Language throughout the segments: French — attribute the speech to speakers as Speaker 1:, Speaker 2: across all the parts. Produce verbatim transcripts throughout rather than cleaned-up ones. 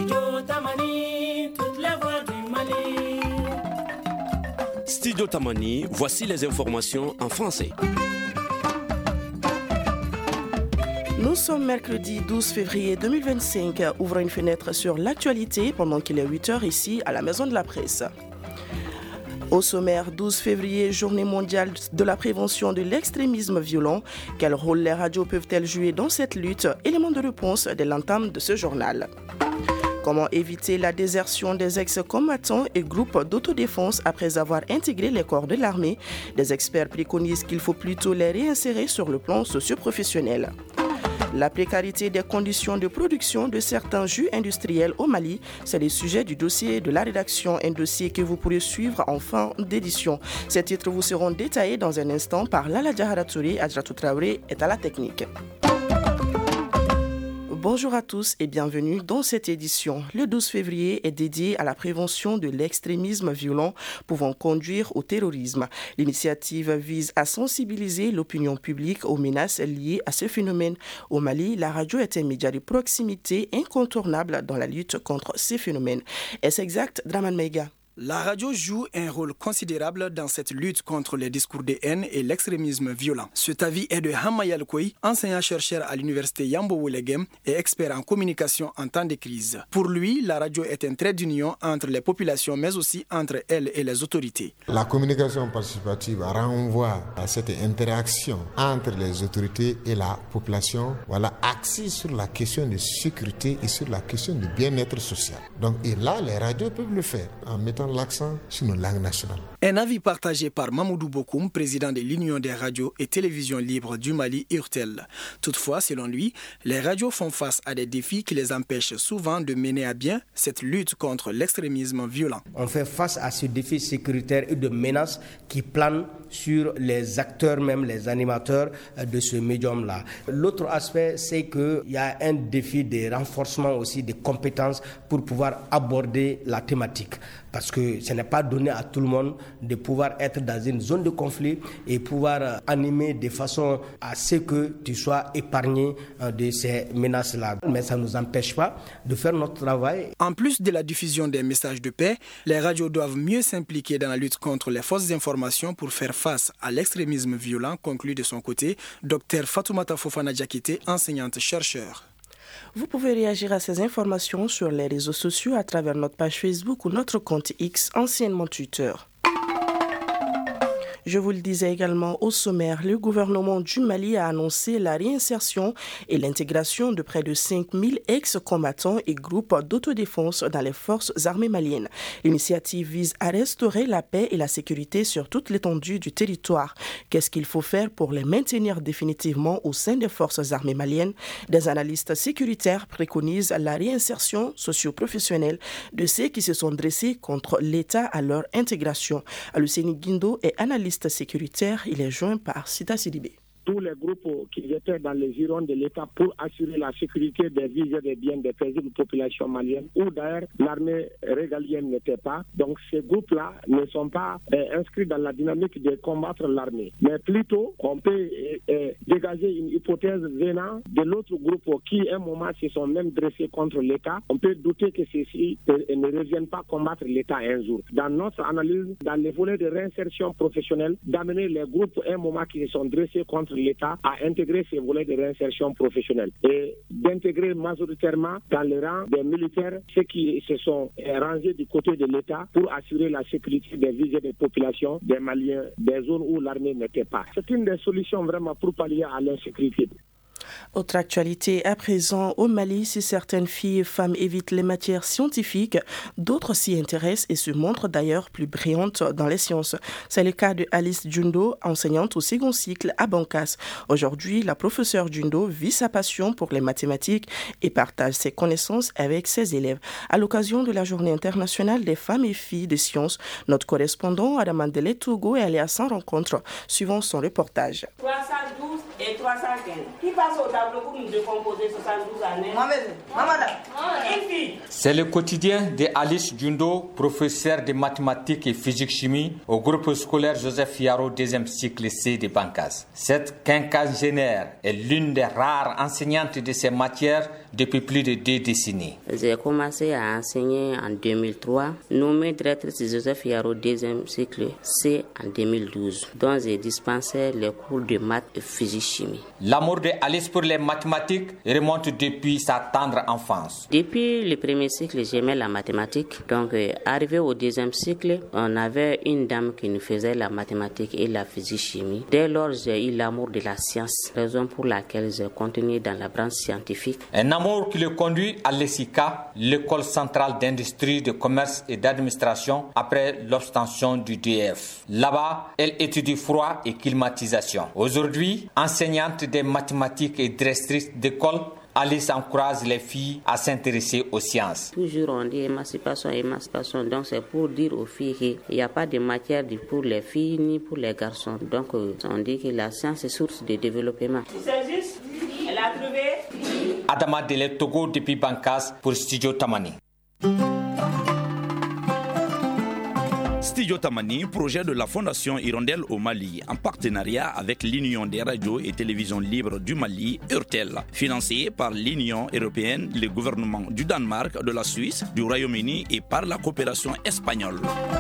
Speaker 1: Studio Tamani, toutes les voix du Mali.
Speaker 2: Studio Tamani, voici les informations en français.
Speaker 3: Nous sommes mercredi douze février deux mille vingt-cinq, ouvrant une fenêtre sur l'actualité pendant qu'il est huit heures ici à la Maison de la Presse. Au sommaire, douze février, journée mondiale de la prévention de l'extrémisme violent. Quel rôle les radios peuvent-elles jouer dans cette lutte? Élément de réponse dès l'entame de ce journal. Comment éviter la désertion des ex-combattants et groupes d'autodéfense après avoir intégré les corps de l'armée? Des experts préconisent qu'il faut plutôt les réinsérer sur le plan socio-professionnel. La précarité des conditions de production de certains jus industriels au Mali, c'est le sujet du dossier de la rédaction, un dossier que vous pourrez suivre en fin d'édition. Ces titres vous seront détaillés dans un instant par Lala Diahara Touré. Adjatou Traoré est à la technique. Bonjour à tous et bienvenue dans cette édition. Le douze février est dédié à la prévention de l'extrémisme violent pouvant conduire au terrorisme. L'initiative vise à sensibiliser l'opinion publique aux menaces liées à ce phénomène. Au Mali, la radio est un média de proximité incontournable dans la lutte contre ces phénomènes. Est-ce exact, Draman Meiga?
Speaker 4: La radio joue un rôle considérable dans cette lutte contre les discours de haine et l'extrémisme violent. Cet avis est de Hamayal Koui, enseignant-chercheur à l'université Yambo Wulegem et expert en communication en temps de crise. Pour lui, la radio est un trait d'union entre les populations mais aussi entre elles et les autorités.
Speaker 5: La communication participative renvoie à cette interaction entre les autorités et la population, voilà, axée sur la question de sécurité et sur la question du bien-être social. Donc, et là, les radios peuvent le faire en mettant l'accent sur nos langues nationales.
Speaker 4: Un avis partagé par Mamoudou Bokoum, président de l'Union des radios et télévisions libres du Mali, U R T E L. Toutefois, selon lui, les radios font face à des défis qui les empêchent souvent de mener à bien cette lutte contre l'extrémisme violent.
Speaker 6: On fait face à ce défi sécuritaire et de menaces qui planent sur les acteurs, même les animateurs de ce médium-là. L'autre aspect, c'est qu'il y a un défi de renforcement aussi des compétences pour pouvoir aborder la thématique. Parce que ce n'est pas donné à tout le monde de pouvoir être dans une zone de conflit et pouvoir animer de façon à ce que tu sois épargné de ces menaces-là. Mais ça ne nous empêche pas de faire notre travail.
Speaker 4: En plus de la diffusion des messages de paix, les radios doivent mieux s'impliquer dans la lutte contre les fausses informations pour faire face à l'extrémisme violent, conclut de son côté Dr Fatoumata Fofana Diakité, enseignante-chercheur.
Speaker 3: Vous pouvez réagir à ces informations sur les réseaux sociaux à travers notre page Facebook ou notre compte X, anciennement Twitter. Je vous le disais également au sommaire, le gouvernement du Mali a annoncé la réinsertion et l'intégration de près de cinq mille ex-combattants et groupes d'autodéfense dans les forces armées maliennes. L'initiative vise à restaurer la paix et la sécurité sur toute l'étendue du territoire. Qu'est-ce qu'il faut faire pour les maintenir définitivement au sein des forces armées maliennes? Des analystes sécuritaires préconisent la réinsertion socio-professionnelle de ceux qui se sont dressés contre l'État à leur intégration. Aluseni Guindo est analyste sécuritaire, il est joint par Sita Sidibé.
Speaker 7: Tous les groupes qui étaient dans les girons de l'État pour assurer la sécurité des vies et des biens des paisibles populations maliennes, où d'ailleurs l'armée régalienne n'était pas. Donc ces groupes-là ne sont pas euh, inscrits dans la dynamique de combattre l'armée. Mais plutôt, on peut euh, euh, dégager une hypothèse venant de l'autre groupe qui, à un moment, se sont même dressés contre l'État. On peut douter que ceux-ci euh, ne reviennent pas combattre l'État un jour. Dans notre analyse, dans les volets de réinsertion professionnelle, d'amener les groupes, à un moment, qui se sont dressés contre l'État à intégrer ces volets de réinsertion professionnelle et d'intégrer majoritairement dans le rang des militaires ceux qui se sont rangés du côté de l'État pour assurer la sécurité des vies et des populations des Maliens des zones où l'armée n'était pas. C'est une des solutions vraiment pour pallier à l'insécurité.
Speaker 3: Autre actualité, à présent, au Mali, si certaines filles et femmes évitent les matières scientifiques, d'autres s'y intéressent et se montrent d'ailleurs plus brillantes dans les sciences. C'est le cas de Alice Djundo, enseignante au second cycle à Bankas. Aujourd'hui, la professeure Djundo vit sa passion pour les mathématiques et partage ses connaissances avec ses élèves. À l'occasion de la Journée internationale des femmes et filles de sciences, notre correspondant Adamandele Togo est allé à sa rencontre, suivant son reportage.
Speaker 8: trois cent douze et trois cent quinze. Qui passe au tableau pour nous décomposer soixante-douze années? Une fille.
Speaker 9: C'est le quotidien de Alice Djundo, professeur de mathématiques et physique-chimie au groupe scolaire Joseph Yaro, deuxième cycle C de Bancas. Cette quinquagénaire est l'une des rares enseignantes de ces matières depuis plus de deux décennies.
Speaker 10: J'ai commencé à enseigner en deux mille trois, nommée directrice de Joseph Yaro, deuxième cycle C en deux mille douze, dont j'ai dispensé les cours de maths et physique-chimie.
Speaker 9: L'amour de Alice pour les mathématiques remonte depuis sa tendre enfance.
Speaker 10: Depuis le premier cycle, j'aimais la mathématique. Donc, euh, arrivé au deuxième cycle, on avait une dame qui nous faisait la mathématique et la physique-chimie. Dès lors, j'ai eu l'amour de la science, raison pour laquelle j'ai continué dans la branche scientifique.
Speaker 9: Un amour qui le conduit à l'E S I C A, l'école centrale d'industrie, de commerce et d'administration, après l'obtention du D F. Là-bas, elle étudie froid et climatisation. Aujourd'hui, enseignante des mathématiques et directrice d'école, Alice encourage les filles à s'intéresser aux sciences.
Speaker 10: Toujours on dit émancipation, émancipation. Donc c'est pour dire aux filles qu'il n'y a pas de matière pour les filles ni pour les garçons. Donc on dit que la science est source de développement.
Speaker 8: C'est juste, elle a trouvé.
Speaker 9: Adama Dele Togo depuis Bancas pour Studio Tamani.
Speaker 11: Studio Tamani, projet de la Fondation Hirondelle au Mali, en partenariat avec l'Union des radios et télévisions libres du Mali, URTEL, financé par l'Union européenne, le gouvernement du Danemark, de la Suisse, du Royaume-Uni et par la coopération espagnole.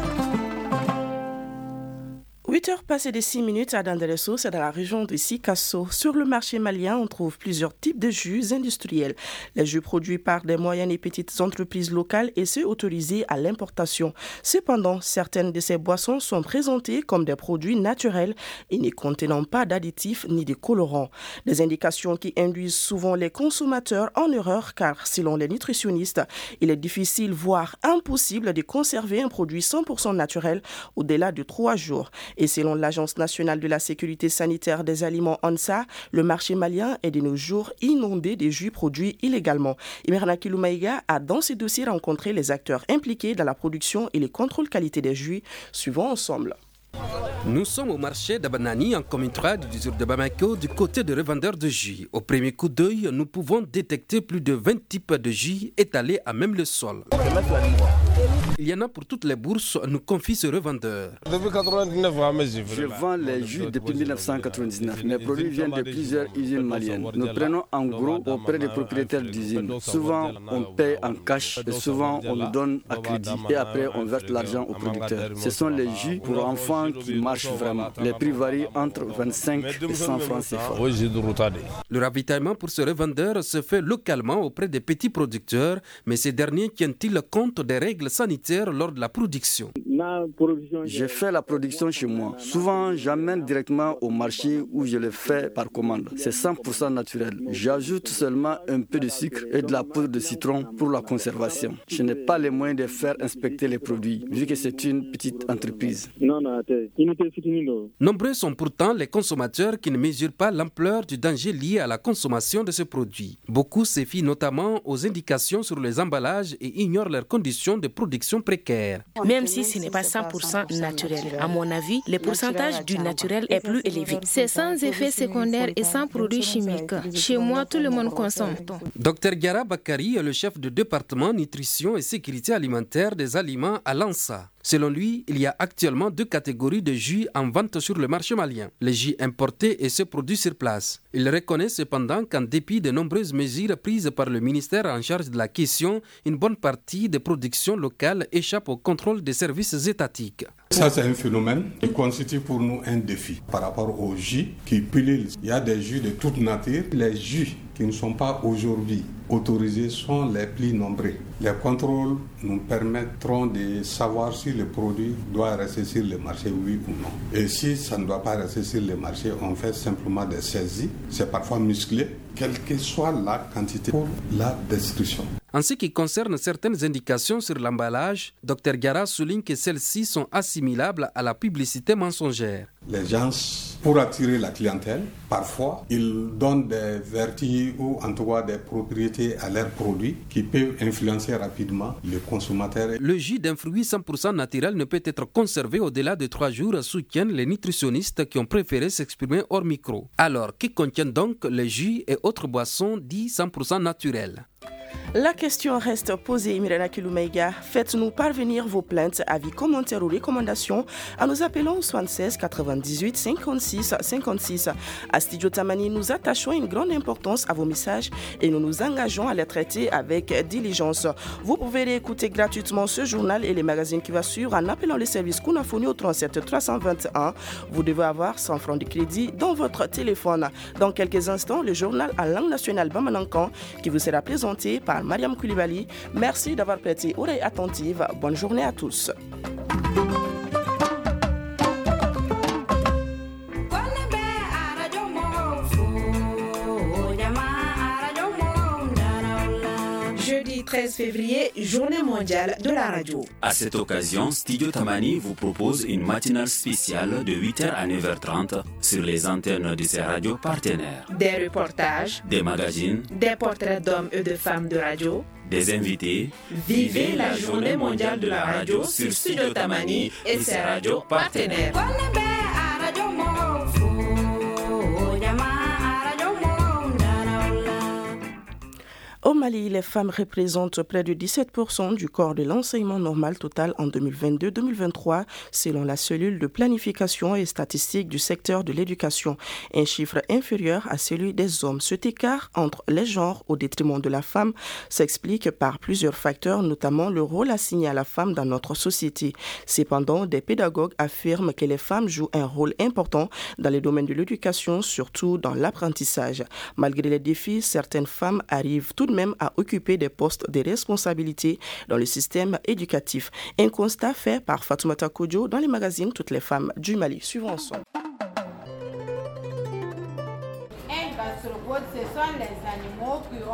Speaker 3: huit heures passées de six minutes à Dandelesso, c'est dans la région de Sikasso. Sur le marché malien, on trouve plusieurs types de jus industriels. Les jus produits par des moyennes et petites entreprises locales et ceux autorisés à l'importation. Cependant, certaines de ces boissons sont présentées comme des produits naturels et ne contenant pas d'additifs ni de colorants. Des indications qui induisent souvent les consommateurs en erreur car, selon les nutritionnistes, il est difficile, voire impossible de conserver un produit cent pour cent naturel au-delà de trois jours. Et selon l'Agence nationale de la sécurité sanitaire des aliments ANSA, le marché malien est de nos jours inondé de jus produits illégalement. Imerna Kiloumaïga a dans ce dossier rencontré les acteurs impliqués dans la production et le contrôle qualité des jus. Suivons ensemble.
Speaker 12: Nous sommes au marché d'Abanani en commune trois du district de Bamako du côté de revendeurs de jus. Au premier coup d'œil, nous pouvons détecter plus de vingt types de jus étalés à même le sol. Il y en a pour toutes les bourses, nous confie ce revendeur.
Speaker 13: Je vends les jus depuis mille neuf cent quatre-vingt-dix-neuf. Mes produits viennent de plusieurs usines maliennes. Nous prenons en gros auprès des propriétaires d'usines. Souvent, on paye en cash et souvent, on nous donne à crédit. Et après, on verse l'argent aux producteurs. Ce sont les jus pour enfants qui marchent vraiment. Les prix varient entre vingt-cinq et cent francs C F A.
Speaker 12: Le ravitaillement pour ce revendeur se fait localement auprès des petits producteurs, mais ces derniers tiennent-ils compte des règles sanitaires lors de la production?
Speaker 13: Je fais la production chez moi. Souvent, j'amène directement au marché où je le fais par commande. C'est cent pour cent naturel. J'ajoute seulement un peu de sucre et de la poudre de citron pour la conservation. Je n'ai pas les moyens de faire inspecter les produits, vu que c'est une petite entreprise.
Speaker 12: Nombreux sont pourtant les consommateurs qui ne mesurent pas l'ampleur du danger lié à la consommation de ces produits. Beaucoup se fient notamment aux indications sur les emballages et ignorent leurs conditions de production précaires.
Speaker 14: Même si ce n'est pas cent pour cent naturel, à mon avis, le pourcentage du naturel est plus élevé.
Speaker 15: C'est sans effet secondaire et sans produits chimiques. Chez moi, tout le monde consomme.
Speaker 12: Docteur Gara Bakari est le chef du département nutrition et sécurité alimentaire des aliments à l'ANSA. Selon lui, il y a actuellement deux catégories de jus en vente sur le marché malien, les jus importés et ceux produits sur place. Il reconnaît cependant qu'en dépit de nombreuses mesures prises par le ministère en charge de la question, une bonne partie des productions locales échappe au contrôle des services étatiques.
Speaker 16: Ça, c'est un phénomène qui constitue pour nous un défi par rapport aux jus qui pilulent. Il y a des jus de toute nature. Les jus qui ne sont pas aujourd'hui autorisés sont les plus nombreux. Les contrôles nous permettront de savoir si le produit doit rester sur le marché, oui ou non. Et si ça ne doit pas rester sur le marché, on fait simplement des saisies. C'est parfois musclé, quelle que soit la quantité pour la destruction.
Speaker 12: En ce qui concerne certaines indications sur l'emballage, Docteur Gara souligne que celles-ci sont assimilables à la publicité mensongère.
Speaker 16: Les gens, pour attirer la clientèle, parfois, ils donnent des vertus ou en tout cas des propriétés qualité à leurs produits qui peuvent influencer rapidement le consommateur.
Speaker 12: Le jus d'un fruit cent pour cent naturel ne peut être conservé au-delà de trois jours, soutiennent les nutritionnistes qui ont préféré s'exprimer hors micro. Alors, que contiennent donc les jus et autres boissons dits cent pour cent naturels?
Speaker 3: La question reste posée, Mirena Kiloumeïga. Faites-nous parvenir vos plaintes, avis, commentaires ou recommandations en nous appelant au soixante-seize quatre-vingt-dix-huit cinquante-six cinquante-six. À Studio Tamani, nous attachons une grande importance à vos messages et nous nous engageons à les traiter avec diligence. Vous pouvez réécouter gratuitement ce journal et les magazines qui va suivre en appelant le service Kunafoni au trente-sept trois cent vingt et un. Vous devez avoir cent francs de crédit dans votre téléphone. Dans quelques instants, le journal en langue nationale Bamanankan qui vous sera présenté par Mariam Koulibaly. Merci d'avoir prêté oreille attentive. Bonne journée à tous.
Speaker 17: Jeudi treize février, journée mondiale de la radio.
Speaker 2: À cette occasion, Studio Tamani vous propose une matinale spéciale de huit heures à neuf heures trente sur les antennes de ses radios partenaires.
Speaker 17: Des reportages,
Speaker 2: des magazines,
Speaker 17: des portraits d'hommes et de femmes de radio,
Speaker 2: des invités.
Speaker 17: Vivez la journée mondiale de la radio sur Studio Tamani et ses radios partenaires.
Speaker 3: Au Mali, les femmes représentent près de dix-sept pour cent du corps de l'enseignement normal total en deux mille vingt-deux deux mille vingt-trois, selon la cellule de planification et statistique du secteur de l'éducation, un chiffre inférieur à celui des hommes. Cet écart entre les genres au détriment de la femme s'explique par plusieurs facteurs, notamment le rôle assigné à la femme dans notre société. Cependant, des pédagogues affirment que les femmes jouent un rôle important dans les domaines de l'éducation, surtout dans l'apprentissage. Malgré les défis, certaines femmes arrivent tout de même à occuper des postes de responsabilité dans le système éducatif. Un constat fait par Fatoumata Kodjo dans les magazines Toutes les femmes du Mali. Suivons ensemble.
Speaker 18: Un gastropodes, ce sont les animaux qui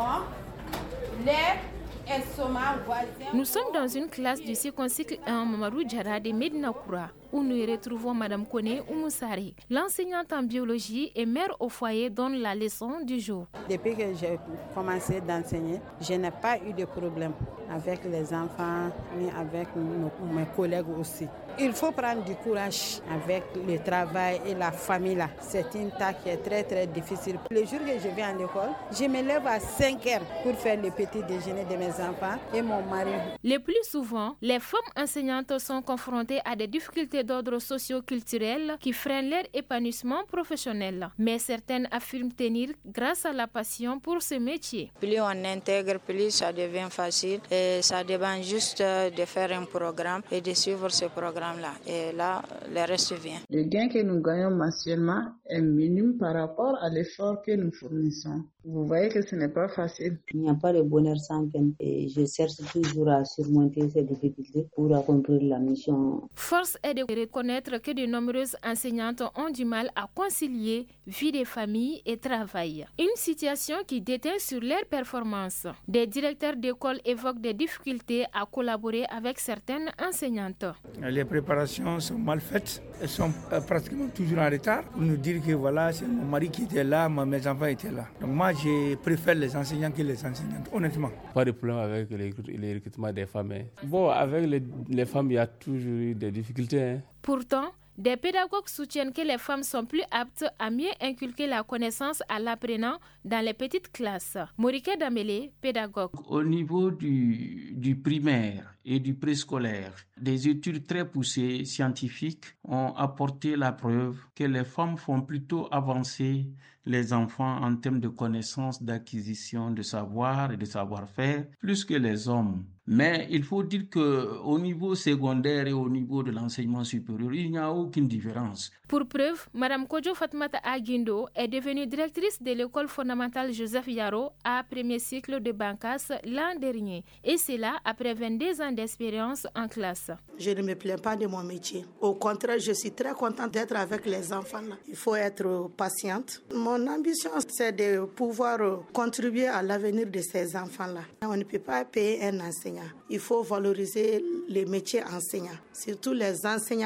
Speaker 18: ont les estomacs voisins.
Speaker 15: Nous sommes dans une classe du second cycle en Mamadou Diarra de Medina Koura, où nous y retrouvons Madame Kone Oumoussari. L'enseignante en biologie et mère au foyer donne la leçon du jour.
Speaker 19: Depuis que j'ai commencé d'enseigner, je n'ai pas eu de problème avec les enfants ni avec nos, mes collègues aussi. Il faut prendre du courage avec le travail et la famille là. C'est une tâche qui est très très difficile. Le jour que je vais à l'école, je me lève à cinq heures pour faire le petit déjeuner de mes enfants et mon mari.
Speaker 15: Le plus souvent, les femmes enseignantes sont confrontées à des difficultés d'ordre socio-culturel qui freinent leur épanouissement professionnel. Mais certaines affirment tenir grâce à la passion pour ce métier.
Speaker 20: Plus on intègre, plus ça devient facile et ça dépend juste de faire un programme et de suivre ce programme-là. Et là, le reste vient.
Speaker 21: Le gain que nous gagnons mensuellement est minime par rapport à l'effort que nous fournissons. Vous voyez que ce n'est pas facile.
Speaker 22: Il n'y a pas de bonheur sans peine et je cherche toujours à surmonter ces difficultés pour accomplir la mission.
Speaker 15: Force est de reconnaître que de nombreuses enseignantes ont du mal à concilier vie de famille et travail. Une situation qui déteint sur leurs performances. Des directeurs d'école évoquent des difficultés à collaborer avec certaines enseignantes.
Speaker 23: Les préparations sont mal faites. Elles sont pratiquement toujours en retard pour nous dire que voilà, c'est mon mari qui était là, mes enfants étaient là. Donc moi, je préfère les enseignants que les enseignantes, honnêtement.
Speaker 24: Pas de problème avec les, les recrutements des femmes. Hein. Bon, avec les, les femmes, il y a toujours eu des difficultés. Hein.
Speaker 15: Pourtant, des pédagogues soutiennent que les femmes sont plus aptes à mieux inculquer la connaissance à l'apprenant dans les petites classes. Morike Damele, pédagogue.
Speaker 25: Au niveau du, du primaire et du préscolaire, des études très poussées scientifiques ont apporté la preuve que les femmes font plutôt avancer les enfants en termes de connaissances, d'acquisition de savoir et de savoir-faire, plus que les hommes. Mais il faut dire qu'au niveau secondaire et au niveau de l'enseignement supérieur, il n'y a aucune différence.
Speaker 15: Pour preuve, Mme Kodjo Fatmata Aguindo est devenue directrice de l'école fondamentale Joseph Yaro à premier cycle de Bankas l'an dernier. Et c'est là après vingt-deux ans d'expérience en classe.
Speaker 26: Je ne me plains pas de mon métier. Au contraire, je suis très contente d'être avec les enfants. Il faut être patiente. Mon ambition, c'est de pouvoir contribuer à l'avenir de ces enfants-là. On ne peut pas payer un enseignant. Il faut valoriser les métiers enseignants. Surtout les enseignantes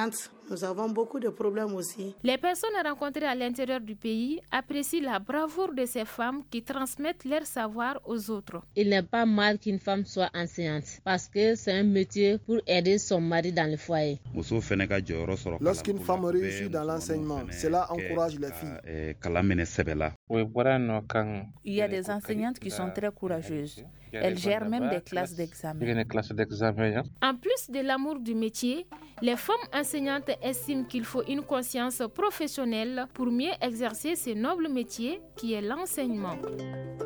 Speaker 26: Nous avons beaucoup de problèmes aussi.
Speaker 15: Les personnes rencontrées à l'intérieur du pays apprécient la bravoure de ces femmes qui transmettent leur savoir aux autres.
Speaker 1: Il n'est pas mal qu'une femme soit enseignante parce que c'est un métier pour aider son mari dans le foyer.
Speaker 4: Lorsqu'une femme réussit dans l'enseignement, cela encourage les filles.
Speaker 5: Il y a des enseignantes qui sont très courageuses. Elles gèrent même des classes d'examen.
Speaker 15: En plus de l'amour du métier, les femmes enseignantes estiment qu'il faut une conscience professionnelle pour mieux exercer ce noble métier qui est l'enseignement.